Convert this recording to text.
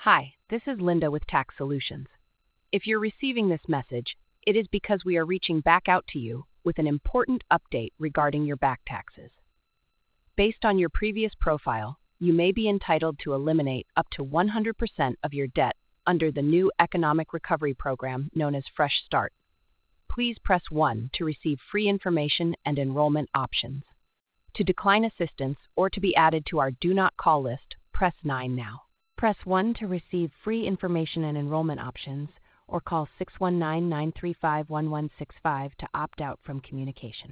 Hi, this is Linda with Tax Solutions. If you're receiving this message, it is because we are reaching back out to you with an important update regarding your back taxes. Based on your previous profile, you may be entitled to eliminate up to 100% of your debt under the new economic recovery program known as Fresh Start. Please press 1 to receive free information and enrollment options. To decline assistance or to be added to our Do Not Call list, press 9 now. Press 1 to receive free information and enrollment options, or call 619-935-1165 to opt out from communication.